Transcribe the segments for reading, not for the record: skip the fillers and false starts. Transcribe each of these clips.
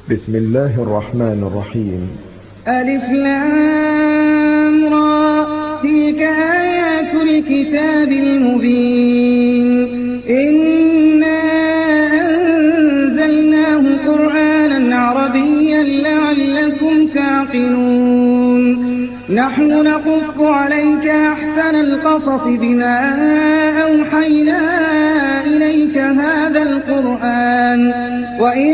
بسم الله الرحمن الرحيم. ألف لام را، تلك آيات الكتاب المبين. إنا أنزلناه قرآنا عربيا لعلكم تعقلون. نحن نقص عليك أحسن القصص بما أوحينا إليك هذا القرآن وإن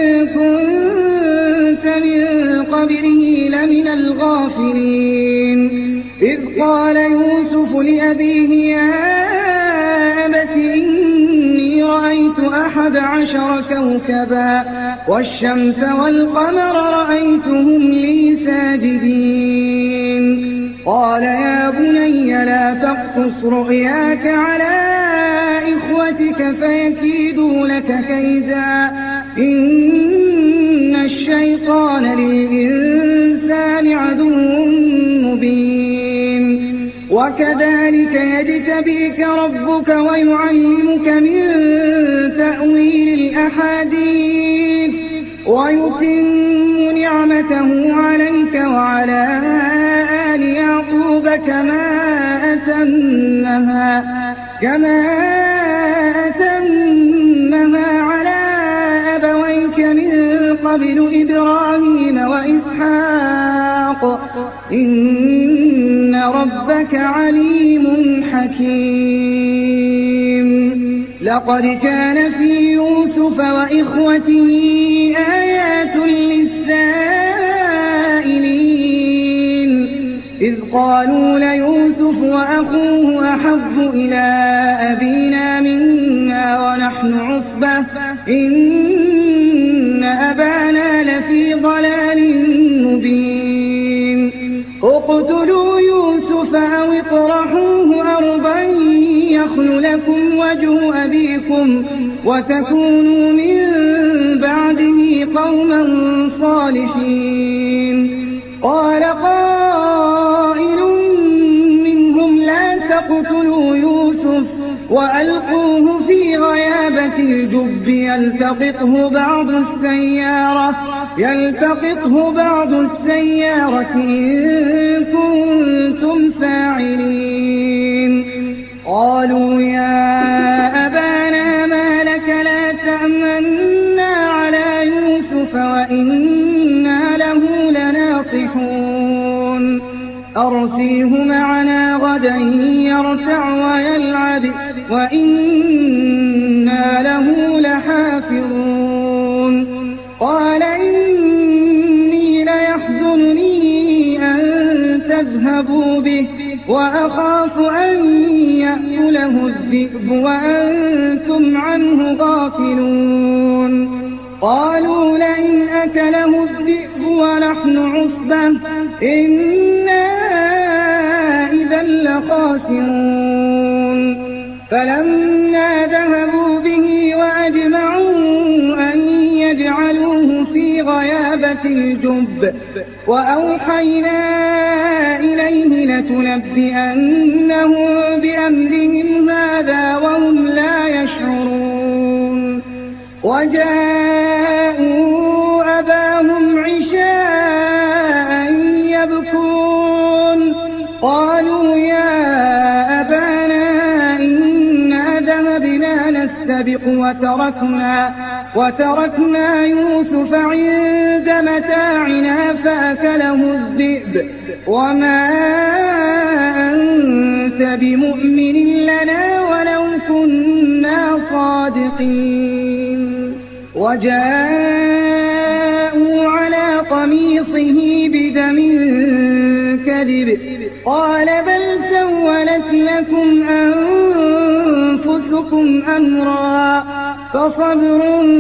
كنت من قبله لمن الغافلين. إذ قال يوسف لأبيه يا أبت إني رأيت 11 كوكبا والشمس والقمر رأيتهم لي ساجدين. قال يا بني لا تقصص رؤياك على إخوتك فيكيدوا لك كيدا إن الشيطان للإنسان عدو مبين. وكذلك يجتبيك ربك ويعلمك من تأويل الأحاديث ويتم نعمته عليك وعلى آل يعقوب كما أتمها على أبويك من قبل إبراهيم وإسحاق إن ربك عليم حكيم. لقد كان في يوسف وإخوته آيات للسائلين إذ قالوا ليوسف وأخوه أحب إلى أبينا منا ونحن عصبة إن أبانا لفي ضلال مبين. اقتلوا يوسف أو اطرحوه أرضا يخل لكم وجه أبيكم وتكونوا من بعده قوما صالحين. قال قائل منهم لا تقتلوا يوسف وألقوه في غيابة الجب يلتقطه بعض السيارة إن كنتم فاعلين. قالوا يا أبانا ما لك لا تأمنا على يوسف وإنا له لناصحون. أرسله معنا غدا يرتع ويلعب وإنا له لحافظون. قال إني ليحزنني أن تذهبوا به وأخاف أن يأكله الذئب وأنتم عنه غافلون. قالوا لئن أكله الذئب ونحن عصبة إنا إذا لخاسرون. فلما ذهبوا به وأجمعوا أن يجعلوه في غيابة الجب وأوحينا إليه لتنبئنهم بأمرهم هذا وهم لا يشعرون. وجاءوا أباهم عشاء يبكون. قالوا يا أبانا إنا ذهبنا نستبق وتركنا يوسف عند متاعنا فأكله الذئب وما أنت بمؤمن لنا ولو كنا صادقين. وجاءوا على قميصه بدم كذب قال بل سولت لكم أنفسكم أمرا فصبر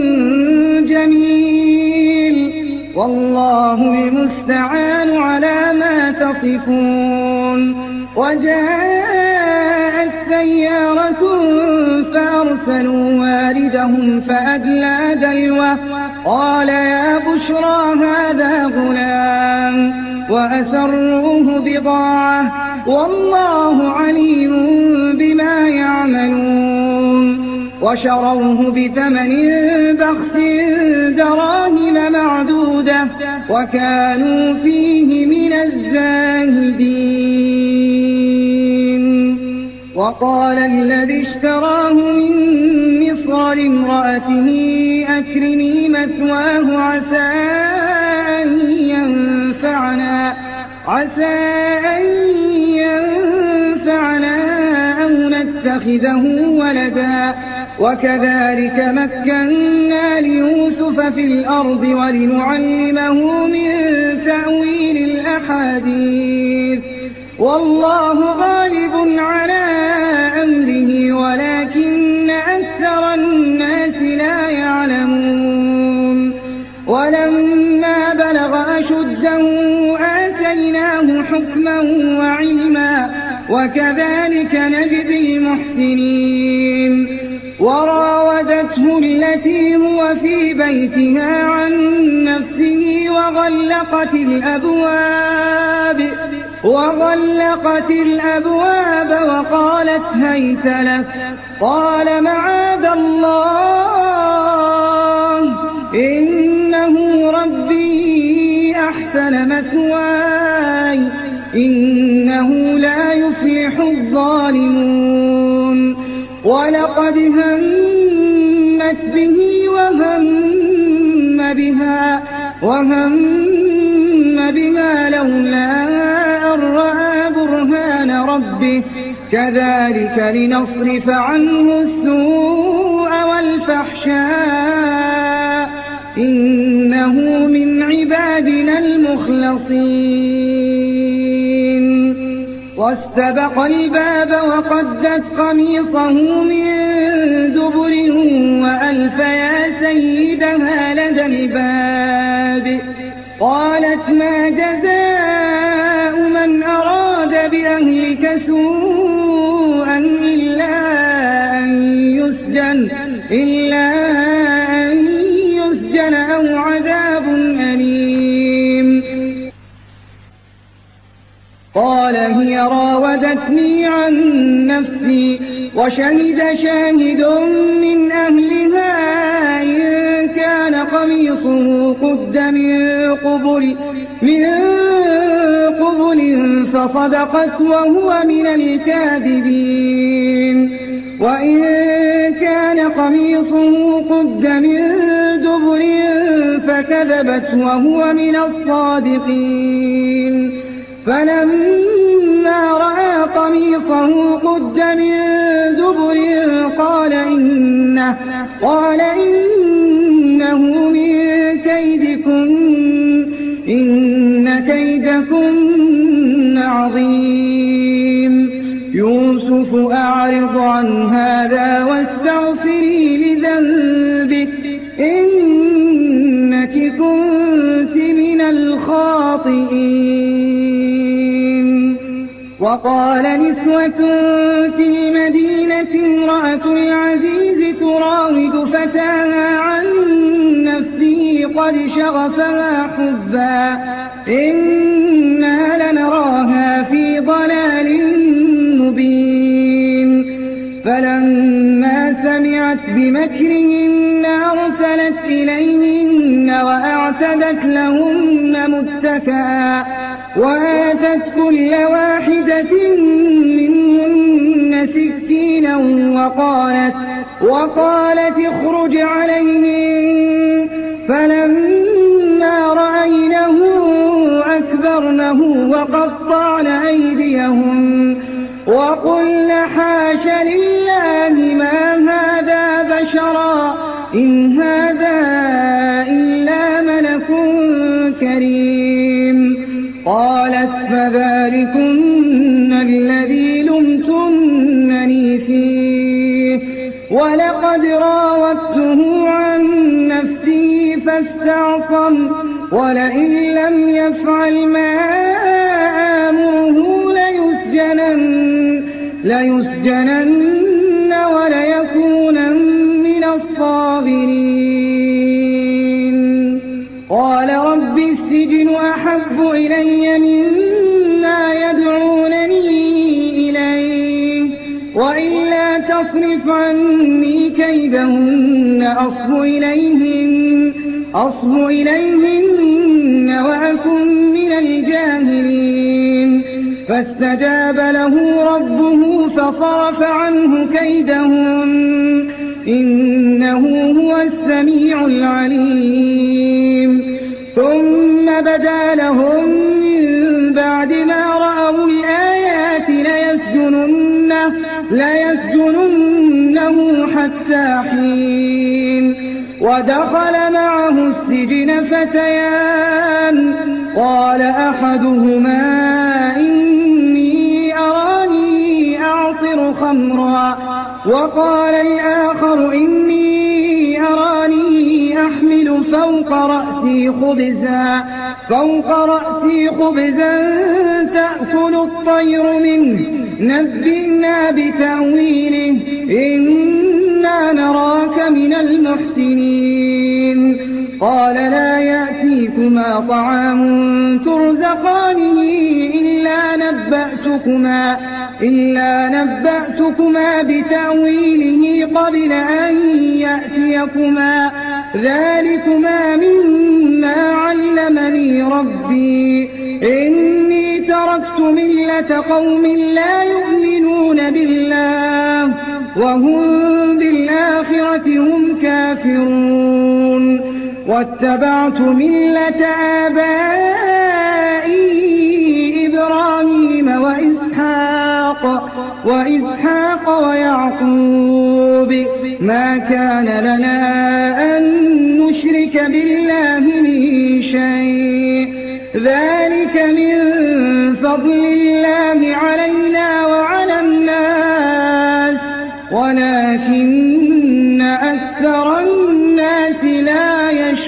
جميل والله المستعان على ما تصفون. وجاءت سيارة فأرسلوا واردهم فأدلى دلوه قال يا بشرى هذا غلام وأسروه بضاعة والله عليم بما يعملون. وشروه بثمن بخس دراهم معدودة وكانوا فيه من الزاهدين. وقال الذي اشتراه من مصر لامرأته أكرمي مثواه عسى أن ينفعنا أو نتخذه ولدا وكذلك مكنا ليوسف في الأرض ولنعلمه من تأويل الأحاديث والله غالب على أمره ولكن أكثر الناس لا يعلمون. ولما بلغ أشده آتيناه حكما وعلما وكذلك نجزي المحسنين. وراودته التي هو في بيتها عن نفسه وغلقت الأبواب وقالت هيت لك قال معاذ الله إنه ربي أحسن مثواي إنه لا يفلح الظالمون. ولقد همت به وهم بها لولا أن رأى برهان ربه كذلك لنصرف عنه السوء والفحشاء إنه من عبادنا المخلصين. واستبق الباب وقدت قميصه من دبر وألف يا سيدها لدى الباب قالت ما جزاء من أراد بأهلك سوءا إلا أن يسجن أو عذاب أليم. قال هي راودتني عن نفسي وشهد شاهد من أهلها إن كان قميصه قد من قبل فصدقت وهو من الكاذبين وإن كان قميصه قد من دبر فكذبت وهو من الصادقين. فلما رأى قميصه قد من دبر قال إنه من كيدكن إن كيدكن عظيم. يوسف أعرض عن هذا واستغفري لذنبك إنك كنت من الخاطئين. وقال نسوة في المدينة امرأة العزيز تراود فتاها عن نفسه قد شغفها حبا إنا لنراها في ضلال مبين. فلما سمعت بمكرهن أرسلت إليهن وأعتدت لهن متكئا وآتت كل واحدة منهن سكينا وقالت اخرج عليهن. فلما رأينه أكبرنه وقطعن أيديهن وقلن حاش لله ما هذا بشرا إن هذا إلا ملك كريم. قالت فذلكن الذي لمتنني فيه ولقد راودته عن نفسه فاستعصم ولئن لم يفعل ما آمره ليسجنن وليكونن من الصاغرين. قال رب السجن أحب إلي مما يدعونني إليه وإلا تصرف عني كيدهن أصب إليهن وأكن من الجاهلين فاستجاب له ربه فصرف عنه كيدهن إنه هو السميع العليم ثم بدا لهم من بعد ما رأوا الآيات ليسجننه حتى حين ودخل معه السجن فتيان قال أحدهما إني أراني أعصر خمرا وقال الآخر إني أراني أحمل فوق رأسي خبزا تأكل الطير منه نبئنا بتأويله إنا نراك من المحسنين قال لا يأتيكما طعام ترزقانه إلا نبأتكما بتأويله قبل أن يأتيكما ذلكما مما علمني ربي إني تركت ملة قوم لا يؤمنون بالله وهم بالآخرة هم كافرون واتبعت ملة آبائي إبراهيم وإسحاق ويعقوب ما كان لنا أن نشرك بالله من شيء ذلك من فضل الله علينا وعلى الناس ولكن أكثر الناس لا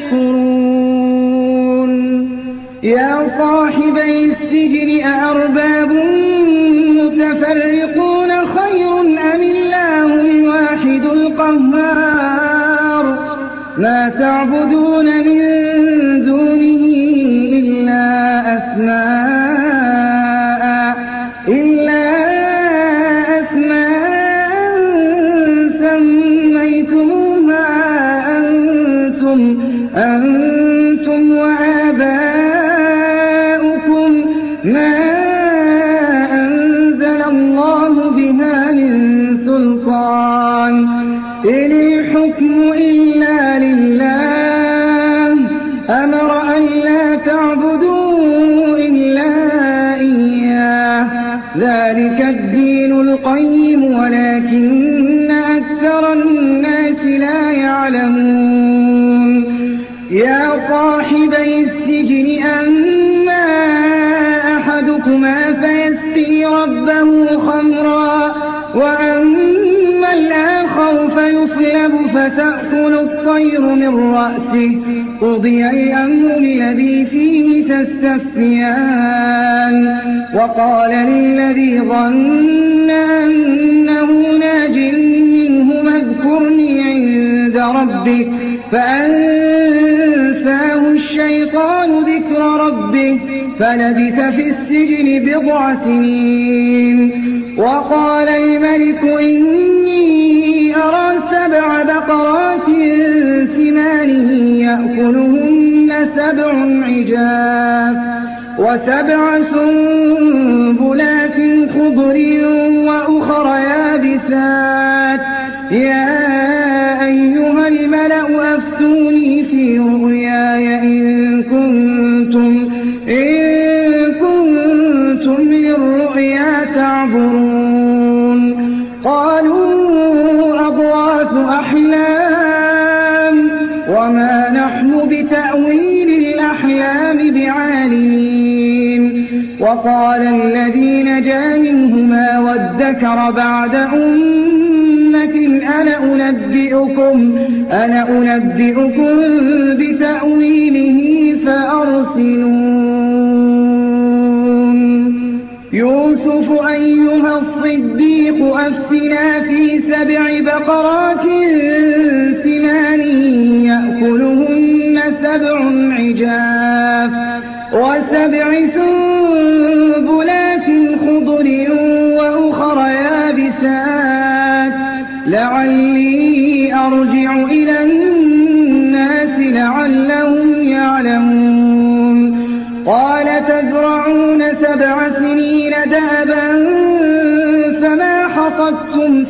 يشكرون يا صاحبي السجن أأرباب متفرقون خير أم الله الواحد القهار ما تعبدون من دونه إلا أسماء سميتموها أنتم وآباؤكم ما أنزل الله بها من سلطان إن الحكم إلا لله أمر أن لا تعبدوا إلا إياه ذلك الدين القيم ولكن أكثر الناس لا يعلمون يا صاحبي السجن أما أحدكما فيسقي ربه خمرا وأما الآخر فيصلب فتأكل الطير من رأسه قضي الأمر الذي فيه تستفتيان وقال للذي ظن أنه ناج منهما اذكرني عند ربك فأنساه الشيطان ذكر ربه فلبث في السجن 7 سنين وقال الملك إني أرى 7 بقرات سمان يأكلهن 7 عجاف و7 سنبلات خضر وأخر يابسات يا أيها الملأ أفتوني في رؤياي إن كنتم للرؤيا تعبرون قالوا أضغاث أحلام وما نحن بتأويل الأحلام بعالمين وقال الذي نجا منهما وادكر بعد أمة أنا أنبئكم بتأويله فأرسلون يوسف أيها الصديق أفتنا في 7 بقرات سمان يأكلهن 7 عجاف و7 سنبلات خضر وأخر يابسات لعلي أرجع إلى الناس لعلهم يعلمون قال تزرعون 7 سنين دأبا فما حصدتم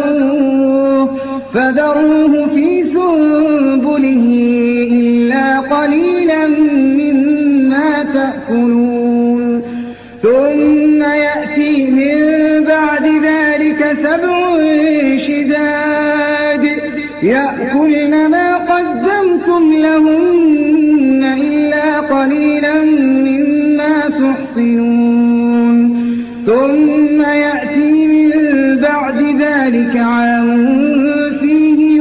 فذروه في سنبله إلا قليلا مما تأكلون ثم يأتي من بعد ذلك 7 شداد يأكلن ما قدمتم لهن إلا قليلا مما تحصنون ثم يأتي من بعد ذلك عام فيه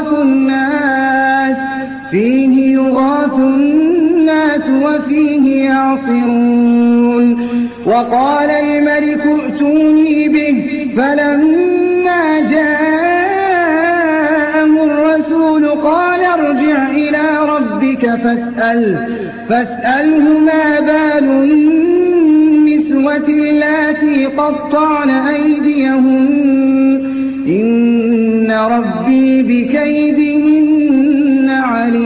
يغاث الناس وفيه يعصرون وقال الملك ائتوني به فلما جاءه الرسول قال ارجع إلى ربك فاسأله ما بال النسوة اللاتي قطعن أيديهن إن ربي بكيدهن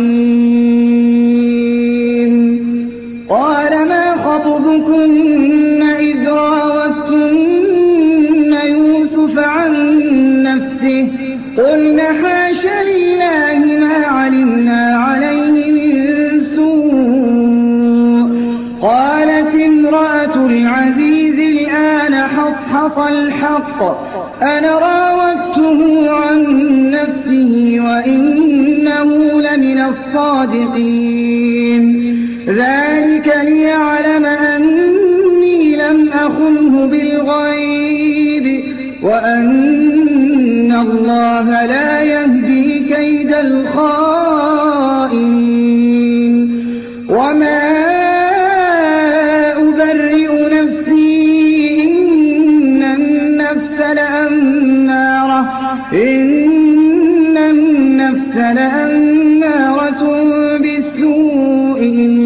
عليم قال ما خطبكن إذ راوتن يوسف عن نفسه قلنا حاش لله ما علمنا عليه من سوء قالت امرأة العزيز الآن حصحص الحق أنا راودته عن نفسه وإنه لمن الصادقين ذلك ليعلم أني لم أخنه بالغيب وأن الله لا يهدي كيد الخائنين وما أبرئ نفسي إن النفس لأمارة بالسوء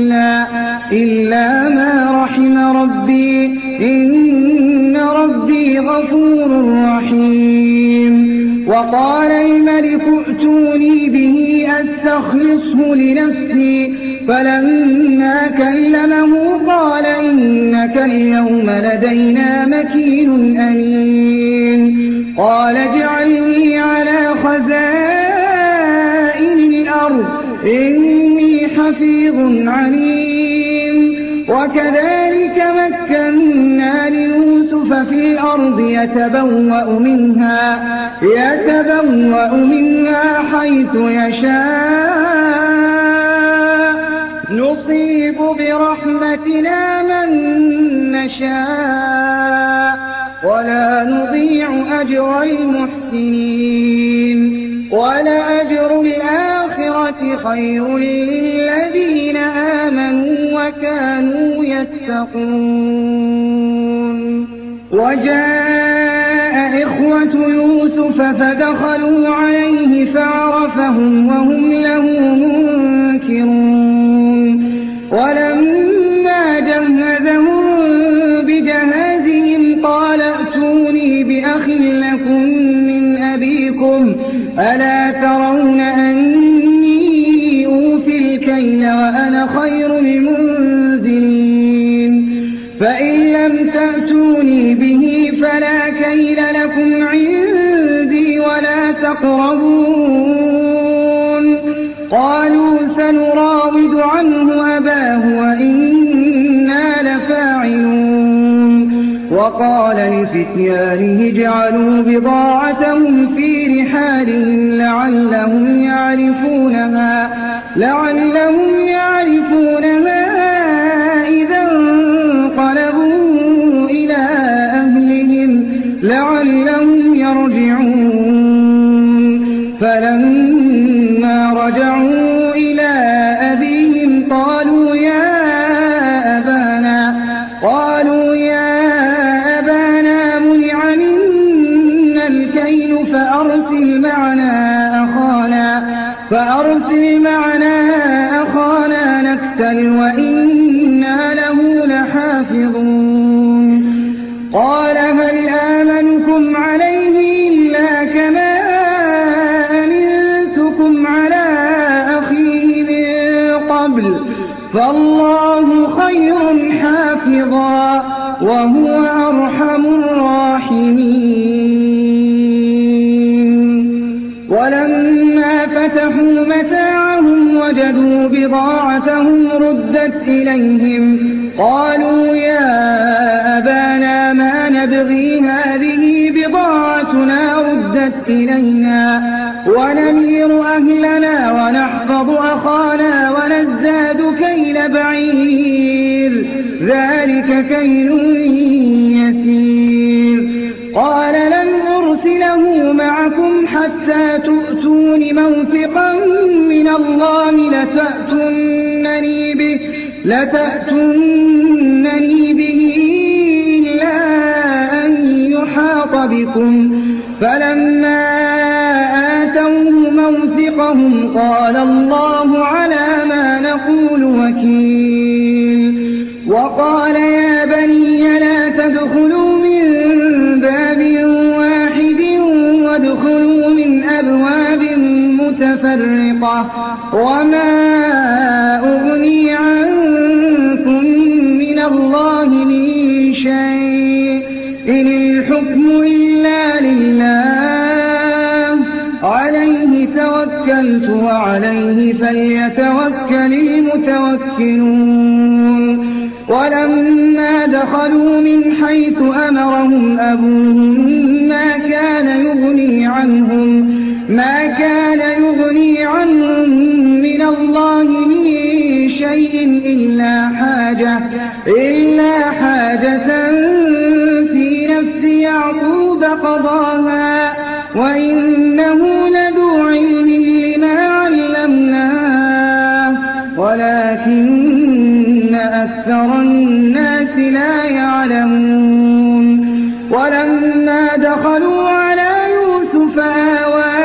إلا ما رحم ربي إن ربي غفور رحيم وقال الملك ائتوني به أستخلصه لنفسي فلما كلمه قال إنك اليوم لدينا مكين أمين قال اجعلني على خزائن الأرض إني حفيظ عليم وكذلك مكنا ليوسف في الأرض يتبوأ منها حيث يشاء نصيب برحمتنا من نشاء ولا نضيع أجر المحسنين ولأجر الآخرة خير للذين آمنوا وكانوا يتقون وجاء إخوة يوسف فدخلوا عليه فعرفهم وهم له منكرون ولما جهزهم بجهازهم قال ائتوني بأخ لكم من أبيكم ألا ترون أني أوفي الكيل وأنا خير المنزلين فإن لم تأتوني به فلا كيل لكم عندي ولا تقربون قالوا سنراود عنه أباه وإنا لفاعلون وقال لفتيانه اجعلوا بضاعتهم في رحالهم لعلهم يعرفونها إذا انقلبوا إلى أهلهم لعلهم يرجعون فلما رجعوا إلى أبيهم قالوا يا أبانا منع منا الكيل فأرسل معنا أخانا نكتل وإنا له لحافظون قال هل آمنكم عليه إلا كما فالله خير حافظا وهو أرحم الراحمين. ولما فتحوا متاعهم وجدوا بضاعتهم ردت إليهم قالوا يا أبانا ما نبغي هذه بضاعتنا ردت إلينا ونمير أهلنا ونحفظ أخانا ونزداد كيل بعير ذلك كيل يسير. قال لن أرسله معكم حتى تؤتون موثقا من الله لتأتونني به إلا أن يحاط بكم. فلما آتوه موثقهم قال الله على ما نقول وكيل. وقال يا بني لا تدخلوا من باب واحد وادخلوا من أبواب متفرقة وما أغني عنكم من الله من شيء إن الحكم إلا لله عليه توكلت وعليه فليتوكل المتوكلون. ولما دخلوا من حيث أمرهم أبوهم ما كان يغني عنهم من الله من شيء إلا حاجة في نفس يعقوب قضاها وإنه لذو علم لما علمناه ولكن أكثر الناس لا يعلمون. ولما دخلوا على يوسف آوى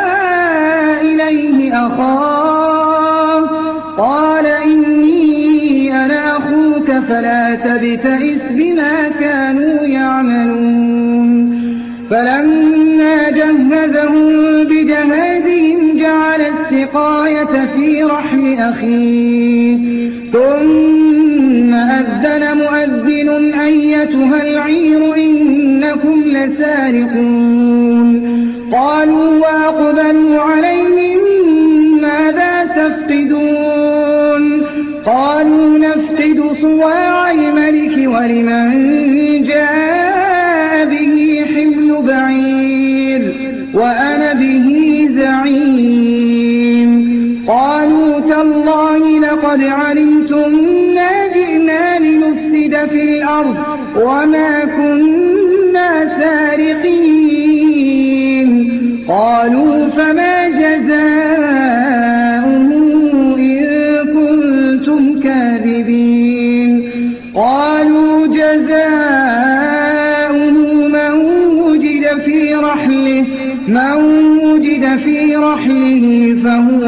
إليه أخاه قال إني أنا أخوك فلا تبتئس بما كانوا يعملون. فلما جهزهم بجهازهم جعل السقاية في رحل أخيه ثم أذن مؤذن أيتها العير إنكم لسارقون. قالوا وأقبلوا عليهم ماذا تفقدون؟ قالوا نفقد صواع الملك ولمن جاء به حمل بعير وأنا به زعيم. قالوا تالله لقد علمتم ما جئنا لنفسد في الأرض وما كنا سارقين. قالوا فما جزاؤه إن كنتم كاذبين؟ قالوا جزاؤه من وجد في رحله فهو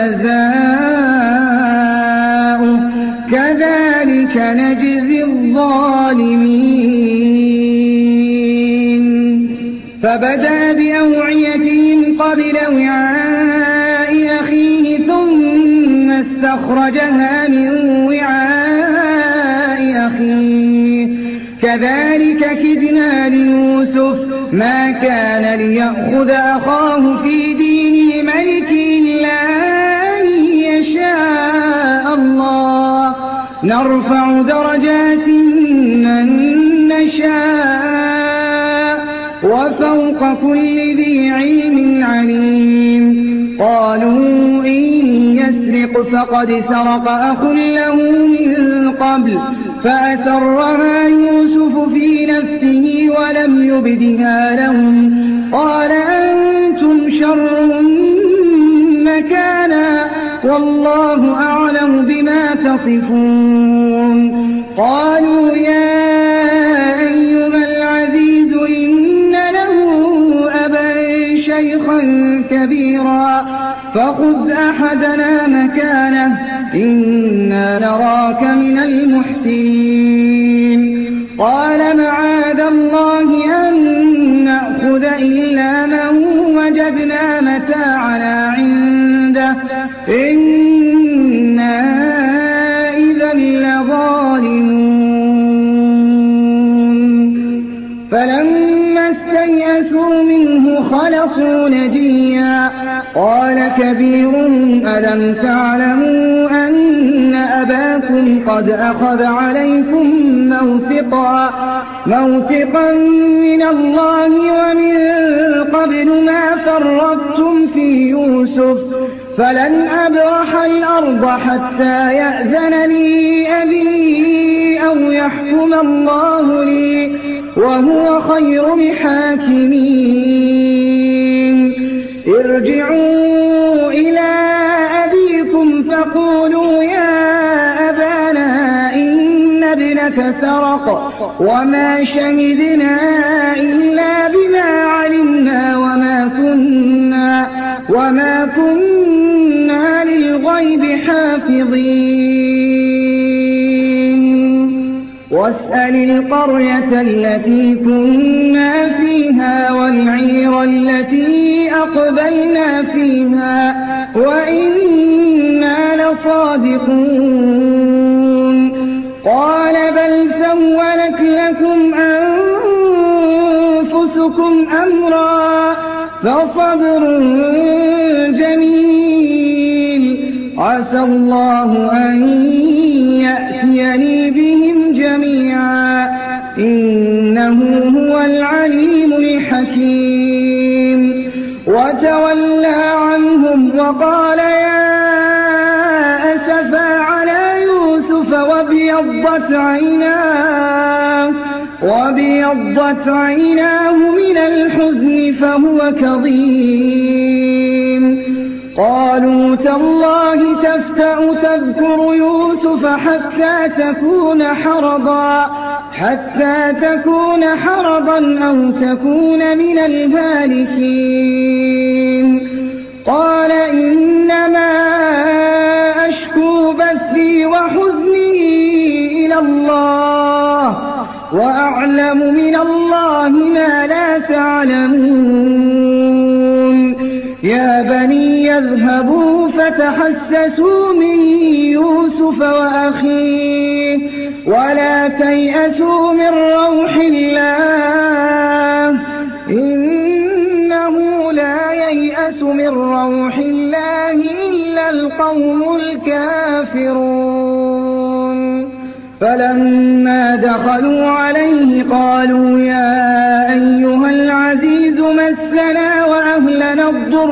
جزاؤه كذلك نجزي الظالمين. فبدأ بأوعيتهم قبل وعاء أخيه ثم استخرجها من وعاء أخيه كذلك كدنا ليوسف ما كان ليأخذ أخاه في دين ملك إلا أن يشاء الله نرفع درجات من نشاء وفوق كل ذي علم عليم. قالوا إن يسرق فقد سرق أخ له من قبل فأسرها يوسف في نفسه ولم يبدها لهم قال أنتم شر مكانا والله أعلم بما تصفون. قالوا يا أيها العزيز إن له أبا شيخا كبيرا فخذ أحدنا مكانه إنا نراك من المحسنين. قال معاذ الله أن نأخذ إلا من وجدنا متاعنا عنده إنا خلقوا نجيا قال كبيرهم ألم تعلموا أن أباكم قد أخذ عليكم موثقا من الله ومن قبل ما فرطتم في يوسف فلن أبرح الأرض حتى يأذن لي أبي أو يحكم الله لي وهو خير الحاكمين ارجعوا إلى أبيكم فقولوا يا أبانا إن ابنك سرق وما شهدنا إلا بما علمنا وما كنا للغيب حافظين واسأل القرية التي كنا فيها والعير التي أقبلنا فيها وإنا لصادقون قال بل سولت لكم أنفسكم أمرا فصبر جميل عسى الله أن يأتيني بهم جميعا إنه هو العليم الحكيم وتولى عنهم وقال يا أسفا على يوسف وابيضت عيناه من الحزن فهو كظيم قالوا تالله تفتأ تذكر يوسف حتى تكون حرضا أو تكون من الهالكين قال إنما أشكو بثي وحزني إلى الله وأعلم من الله ما لا تعلمون يا بني يذهبوا فتحسسوا من يوسف وأخيه ولا تيأسوا من روح الله إنه لا ييأس من روح الله إلا القوم الكافرون فلما دخلوا عليه قالوا يا أيها العزيز مسنا وأهلنا الضر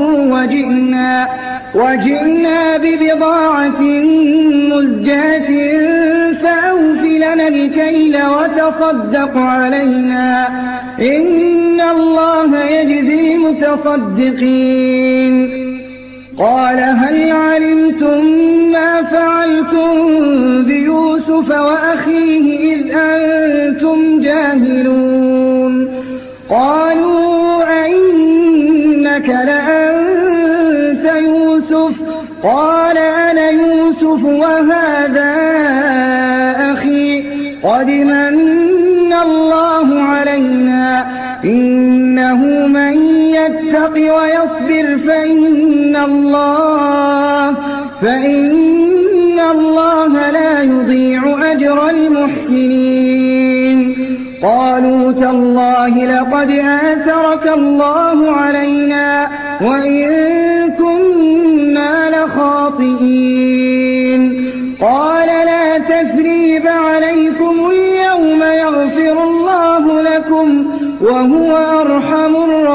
وجئنا ببضاعة مزجاة فأوف لنا الكيل وتصدق علينا إن الله يجزي المتصدقين قال هل علمتم ما فعلتم بيوسف وأخيه إذ أنتم جاهلون قالوا أئنك لأنت يوسف قال أنا يوسف وهذا أخي قد من الله علينا إنه من يتق ويصبر فإن الله لا يضيع أجر المحسنين قالوا تالله لقد آثرك الله علينا وإن كنا لخاطئين قال لا تثريب عليكم اليوم يغفر الله لكم وهو أرحم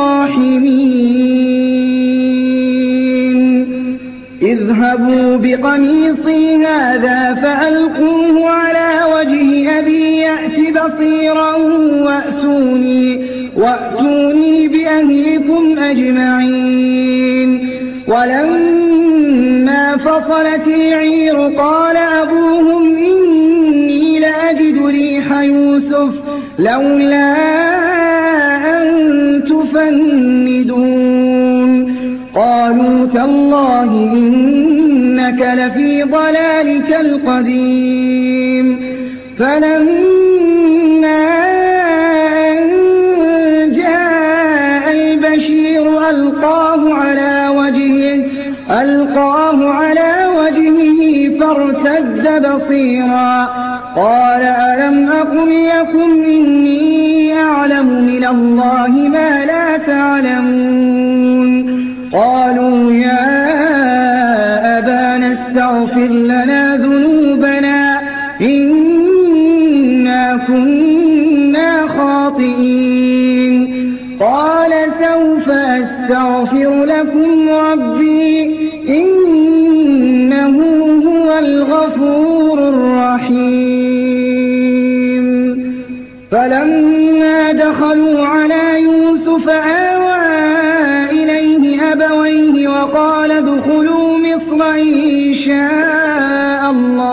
الراحمين اذهبوا بقميصي هذا فألقوه على وجه أبي يأت بصيرا وأتوني بأهلكم أجمعين ولما فصلت العير قال أبوهم إني لأجد ريح يوسف لولا أن تفندون قالوا تالله إنك لفي ضلالك القديم فلما أن جاء البشير ألقاه على وجهه فارتد بصيرا قال ألم أقل لكم إني أعلم من الله ما لا تعلمون قالوا يا أبانا استغفر لنا ذنوبنا إنا كنا خاطئين قال سوف أستغفر لكم ربي إنه هو الغفور الرحيم فلما دخلوا على يوسف آوى إليه أبويه وقال ادخلوا مصر إن شاء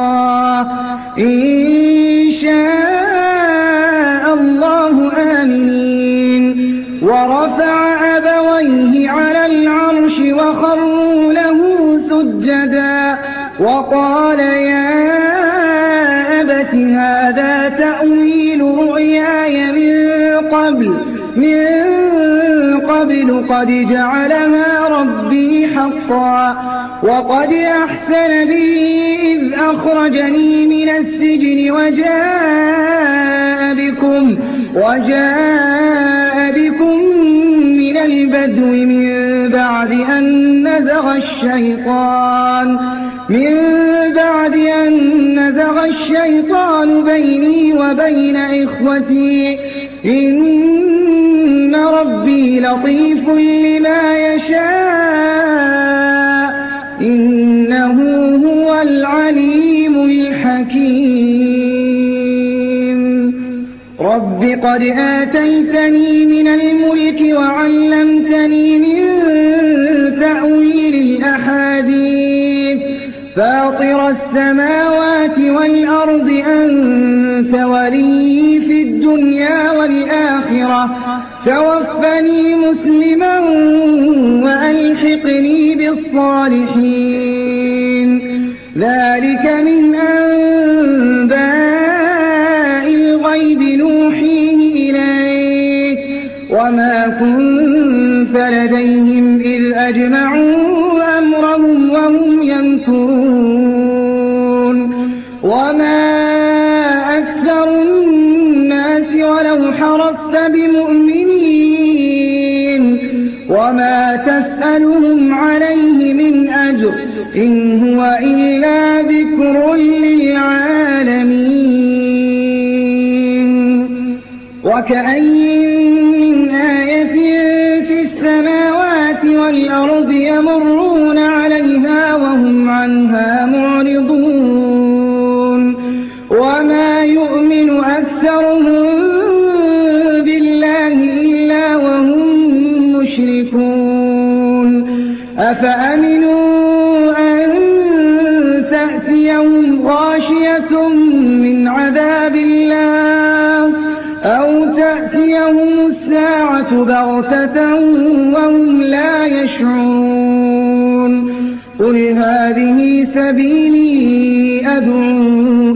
الله آمنين ورفع أبويه على العرش وخروا له سجدا وقال يا أبت هذا تأويل رؤياي من قبل قد جعلها ربي حقا وقد أحسن بي إذ أخرجني من السجن وجاء بكم من البدو من بعد أن نزغ الشيطان بيني وبين إخوتي إن ربي لطيف لما يشاء إنه هو العليم الحكيم رب قد آتيتني من الملك وعلمتني من تأويل الأحاديث فاطر السماوات والأرض أنت ولي في الدنيا والآخرة توفني مسلما وألحقني بالصالحين ذلك من أنباء الغيب نوحيه إليك وما كنت لديهم إذ أجمعوا أمرهم وهم يمكرون وما أكثر الناس ولو حرصت بمؤمنين وما تسألهم عليه من أجر إن هو إلا ذكر للعالمين وكأين من آية في السماوات والأرض يمرون عليها وهم عنها معرضون وما يؤمن أكثرهم بالله إلا وهم مشركون أفأمنوا أن تأتيهم غاشية من عذاب الله أو تأتيهم الساعة بغتة وهم لا يشعرون قل هذه سبيلي أدعو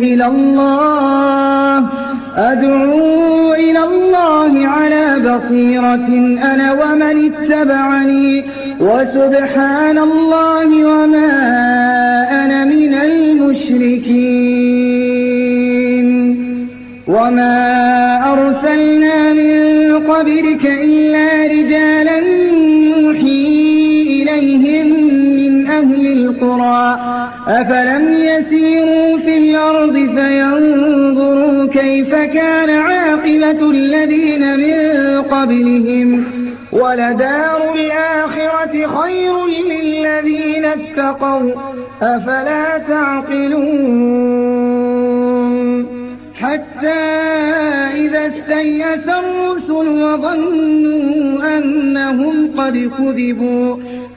إلى الله على بصيرة أنا ومن اتبعني وسبحان الله وما أنا من المشركين وما أرسلنا من قبلك إلا رجالا نوحي إليهم من أهل القرى أفلم يسيروا في الأرض فينظروا كيف كان عاقبة الذين من قبلهم ولدار الآخرة خير للذين اتقوا أفلا تعقلون حتى إذا استيأس الرسل وظنوا أنهم قد كذبوا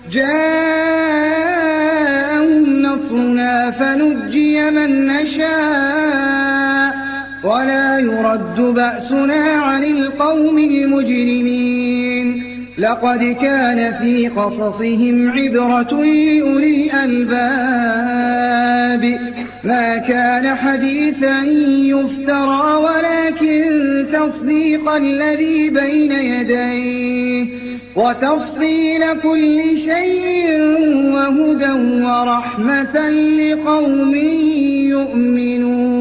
جاءهم نصرنا فنجي من نشاء ولا يرد بأسنا عن القوم المجرمين لقد كان في قصصهم عبرة لأولي الألباب ما كان حديثا يفترى ولكن تصديق الذي بين يديه وتفصيل كل شيء وهدى ورحمة لقوم يؤمنون